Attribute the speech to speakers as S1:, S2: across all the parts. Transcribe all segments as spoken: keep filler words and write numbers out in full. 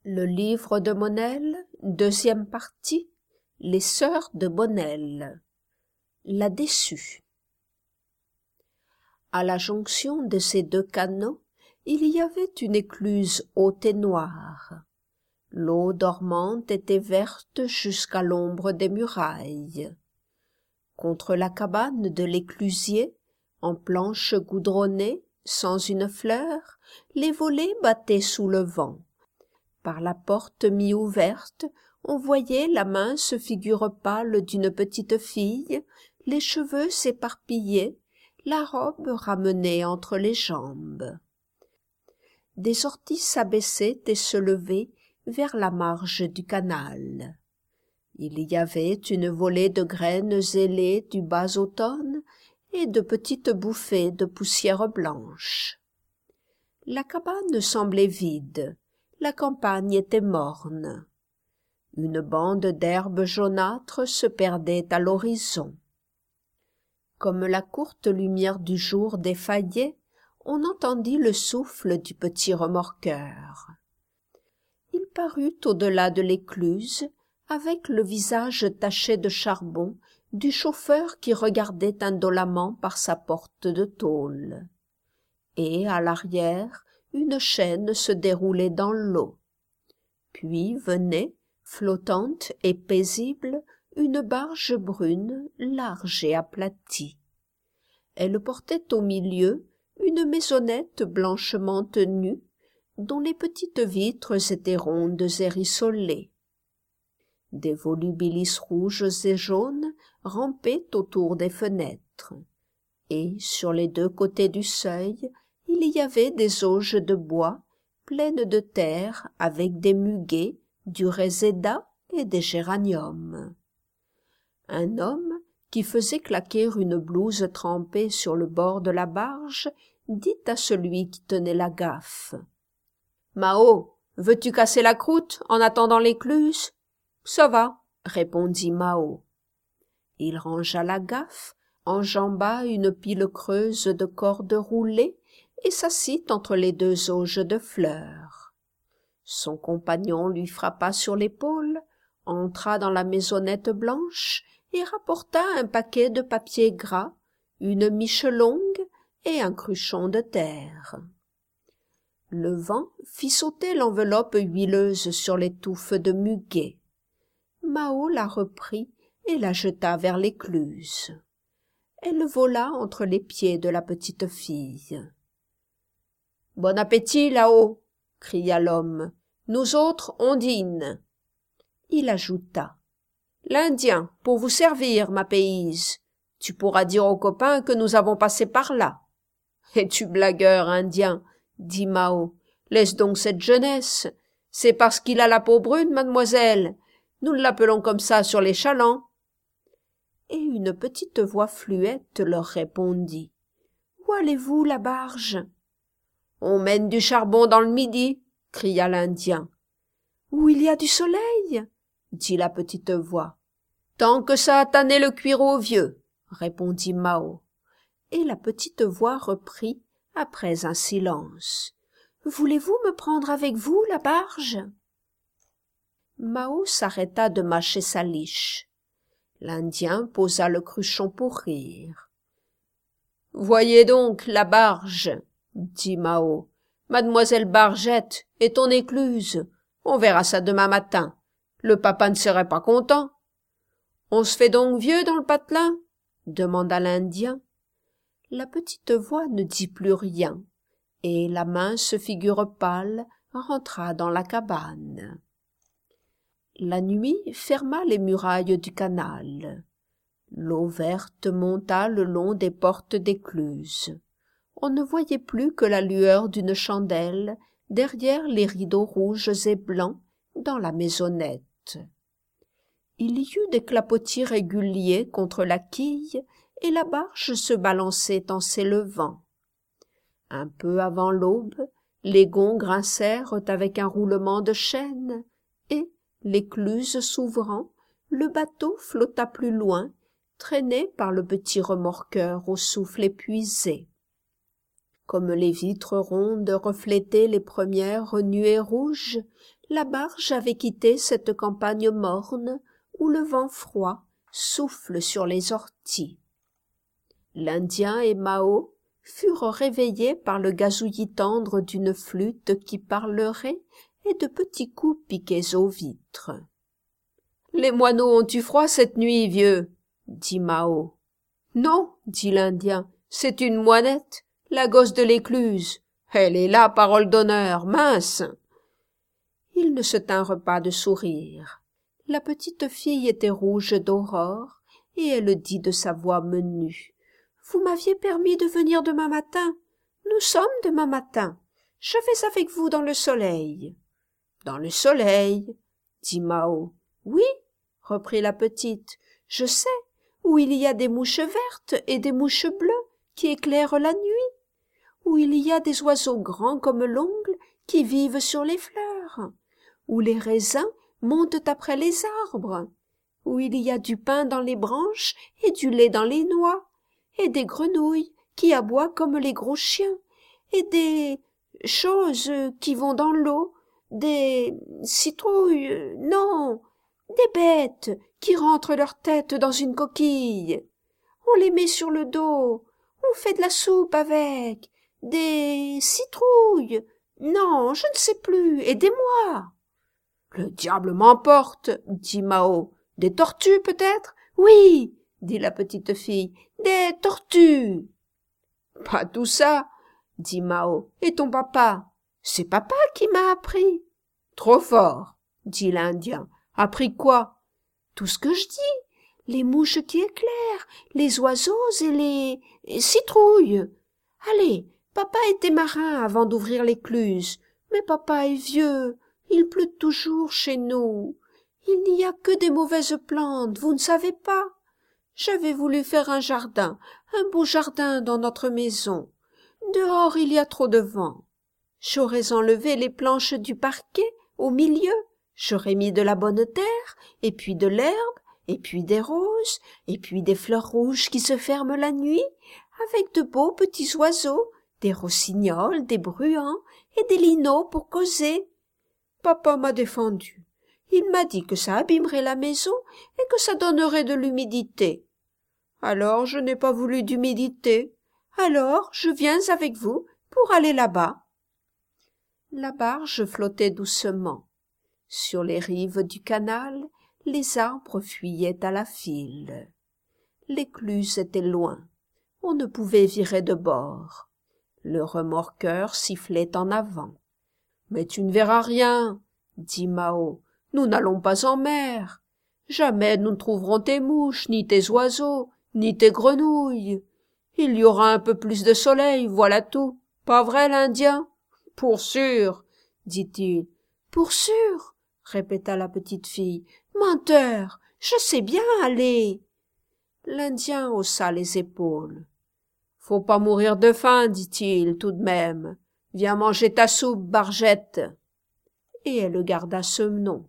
S1: Le livre de Monel, deuxième partie, les sœurs de Bonnel. La déçue. À la jonction de ces deux canaux, il y avait une écluse haute et noire. L'eau dormante était verte jusqu'à l'ombre des murailles. Contre la cabane de l'éclusier, en planches goudronnées, sans une fleur, les volets battaient sous le vent. Par la porte mi-ouverte, on voyait la mince figure pâle d'une petite fille, les cheveux s'éparpillaient, la robe ramenée entre les jambes. Des orties s'abaissaient et se levaient vers la marge du canal. Il y avait une volée de graines ailées du bas automne et de petites bouffées de poussière blanche. La cabane semblait vide. La campagne était morne. Une bande d'herbe jaunâtre se perdait à l'horizon. Comme la courte lumière du jour défaillait, on entendit le souffle du petit remorqueur. Il parut au-delà de l'écluse, avec le visage taché de charbon du chauffeur qui regardait indolemment par sa porte de tôle. Et, à l'arrière, une chaîne se déroulait dans l'eau. Puis venait, flottante et paisible, une barge brune, large et aplatie. Elle portait au milieu une maisonnette blanchement tenue, dont les petites vitres étaient rondes et rissolées. Des volubilis rouges et jaunes rampaient autour des fenêtres, et, sur les deux côtés du seuil, il y avait des auges de bois pleines de terre avec des muguets, du réséda et des géraniums. Un homme, qui faisait claquer une blouse trempée sur le bord de la barge, dit à celui qui tenait la gaffe. « Mao, veux-tu casser la croûte en attendant l'écluse ?»« Ça va, » répondit Mao. Il rangea la gaffe, enjamba une pile creuse de cordes roulées et s'assit entre les deux auges de fleurs. Son compagnon lui frappa sur l'épaule, entra dans la maisonnette blanche et rapporta un paquet de papier gras, une miche longue et un cruchon de terre. Le vent fit sauter l'enveloppe huileuse sur les touffes de muguet. Mao la reprit et la jeta vers l'écluse. Elle vola entre les pieds de la petite fille. « Bon appétit là-haut !» cria l'homme. « Nous autres, on dîne. » Il ajouta. « L'Indien, pour vous servir, ma payse. Tu pourras dire aux copains que nous avons passé par là. »« Es-tu blagueur, Indien ?» dit Mao. « Laisse donc cette jeunesse. C'est parce qu'il a la peau brune, mademoiselle. Nous l'appelons comme ça sur les chalands. » Et une petite voix fluette leur répondit. « Où allez-vous, la barge ?»« On mène du charbon dans le midi, » cria l'Indien. « Où il y a du soleil ?» dit la petite voix. « Tant que ça a tanné le cuir aux vieux, » répondit Mao. Et la petite voix reprit, après un silence. « Voulez-vous me prendre avec vous, la barge ?» Mao s'arrêta de mâcher sa liche. L'Indien posa le cruchon pour rire. « Voyez donc la barge, » dit Mao. « Mademoiselle Bargette et ton écluse. On verra ça demain matin. Le papa ne serait pas content. »« On se fait donc vieux dans le patelin ?» demanda l'Indien. La petite voix ne dit plus rien, et la mince figure pâle rentra dans la cabane. La nuit ferma les murailles du canal. L'eau verte monta le long des portes d'écluse. On ne voyait plus que la lueur d'une chandelle derrière les rideaux rouges et blancs dans la maisonnette. Il y eut des clapotis réguliers contre la quille et la barge se balançait en s'élevant. Un peu avant l'aube, les gonds grincèrent avec un roulement de chaîne et, l'écluse s'ouvrant, le bateau flotta plus loin, traîné par le petit remorqueur au souffle épuisé. Comme les vitres rondes reflétaient les premières nuées rouges, la barge avait quitté cette campagne morne où le vent froid souffle sur les orties. L'Indien et Mao furent réveillés par le gazouillis tendre d'une flûte qui parlerait et de petits coups piqués aux vitres. « Les moineaux ont eu froid cette nuit, vieux, » dit Mao. « Non, » dit l'Indien, « c'est une moinette, la gosse de l'écluse. Elle est là, parole d'honneur, mince !» Ils ne se tinrent pas de sourire. La petite fille était rouge d'aurore, et elle dit de sa voix menue. « Vous m'aviez permis de venir demain matin. Nous sommes demain matin. Je vais avec vous dans le soleil. »« Dans le soleil ?» dit Mao. « Oui, » reprit la petite, « je sais, où il y a des mouches vertes et des mouches bleues qui éclairent la nuit, où il y a des oiseaux grands comme l'ongle qui vivent sur les fleurs, où les raisins montent après les arbres, où il y a du pain dans les branches et du lait dans les noix, et des grenouilles qui aboient comme les gros chiens, et des choses qui vont dans l'eau, des citrouilles, non, des bêtes qui rentrent leur tête dans une coquille. On les met sur le dos, on fait de la soupe avec, des citrouilles, non, je ne sais plus, aidez-moi. Le diable m'emporte, dit Mao. Des tortues peut-être? Oui, dit la petite fille, des tortues. Pas tout ça, dit Mao. Et ton papa? C'est papa qui m'a appris. Trop fort, dit l'Indien. Appris quoi? Tout ce que je dis, les mouches qui éclairent, les oiseaux et les citrouilles. Allez, papa était marin avant d'ouvrir l'écluse, mais papa est vieux, il pleut toujours chez nous. Il n'y a que des mauvaises plantes, vous ne savez pas? J'avais voulu faire un jardin, un beau jardin dans notre maison. Dehors il y a trop de vent. J'aurais enlevé les planches du parquet au milieu, j'aurais mis de la bonne terre, et puis de l'herbe, et puis des roses, et puis des fleurs rouges qui se ferment la nuit, avec de beaux petits oiseaux, des rossignols, des bruants, et des lineaux pour causer. Papa m'a défendu. Il m'a dit que ça abîmerait la maison et que ça donnerait de l'humidité. Alors je n'ai pas voulu d'humidité. Alors je viens avec vous pour aller là-bas. La barge flottait doucement. Sur les rives du canal, les arbres fuyaient à la file. L'écluse était loin. On ne pouvait virer de bord. Le remorqueur sifflait en avant. « Mais tu ne verras rien, » dit Mao. « Nous n'allons pas en mer. Jamais nous ne trouverons tes mouches, ni tes oiseaux, ni tes grenouilles. Il y aura un peu plus de soleil, voilà tout. Pas vrai, l'Indien? »« Pour sûr, » dit-il. « Pour sûr, » répéta la petite fille. « Menteur, je sais bien aller. » L'Indien haussa les épaules. « Faut pas mourir de faim, dit-il, tout de même. Viens manger ta soupe, Bargette. » Et elle garda ce nom.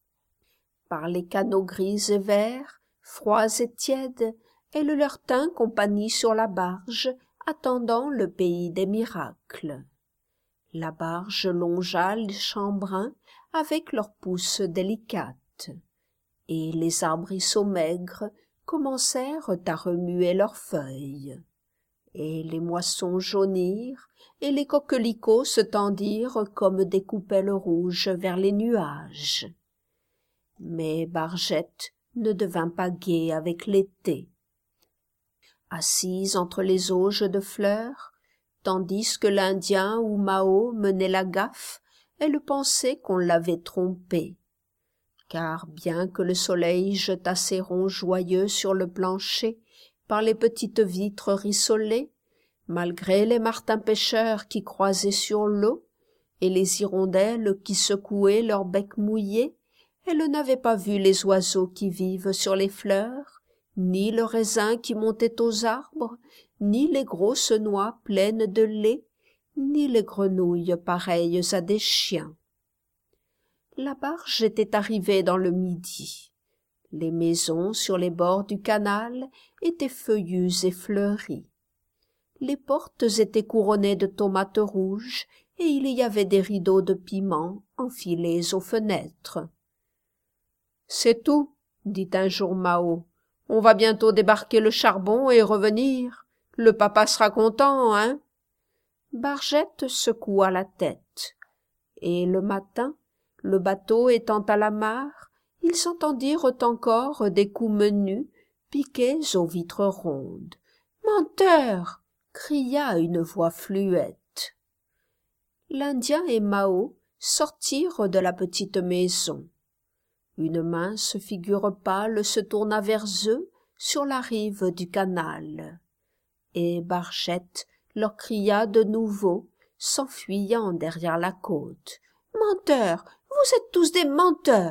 S1: Par les canaux gris et verts, froids et tièdes, elle leur tint compagnie sur la barge, attendant le pays des miracles. La barge longea les champs bruns avec leurs pousses délicates, et les arbrisseaux maigres commencèrent à remuer leurs feuilles, et les moissons jaunirent, et les coquelicots se tendirent comme des coupelles rouges vers les nuages. Mais Bargette ne devint pas gaie avec l'été. Assise entre les auges de fleurs, tandis que l'Indien ou Mao menait la gaffe, elle pensait qu'on l'avait trompée. Car bien que le soleil jetât ses ronds joyeux sur le plancher, par les petites vitres rissolées, malgré les martins-pêcheurs qui croisaient sur l'eau, et les hirondelles qui secouaient leurs becs mouillés, elle n'avait pas vu les oiseaux qui vivent sur les fleurs, ni le raisin qui montait aux arbres, ni les grosses noix pleines de lait, ni les grenouilles pareilles à des chiens. La barge était arrivée dans le midi. Les maisons sur les bords du canal étaient feuillues et fleuries. Les portes étaient couronnées de tomates rouges, et il y avait des rideaux de piment enfilés aux fenêtres. « C'est tout, » dit un jour Mao. « On va bientôt débarquer le charbon et revenir. Le papa sera content, hein ?» Bargette secoua la tête. Et le matin, le bateau étant à la mare, ils s'entendirent encore des coups menus, piqués aux vitres rondes. « Menteur !» cria une voix fluette. L'Indien et Mao sortirent de la petite maison. Une mince figure pâle se tourna vers eux sur la rive du canal. Et Bargette leur cria de nouveau, s'enfuyant derrière la côte. « Menteurs! Vous êtes tous des menteurs !»